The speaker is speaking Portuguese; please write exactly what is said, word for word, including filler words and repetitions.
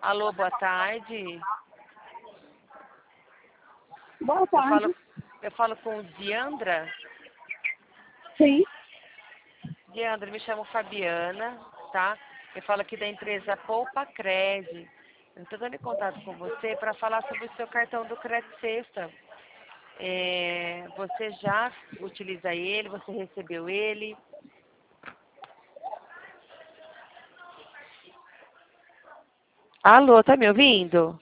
Alô, boa tarde. Boa Eu tarde. falo, eu falo com o Diandra. Sim. Diandra, me chamo Fabiana, tá? Eu falo aqui da empresa Poupa Cred. Eu estou dando em contato com você para falar sobre o seu cartão do Crédito Sexta. É, você já utiliza ele? Você recebeu ele? Alô, tá me ouvindo?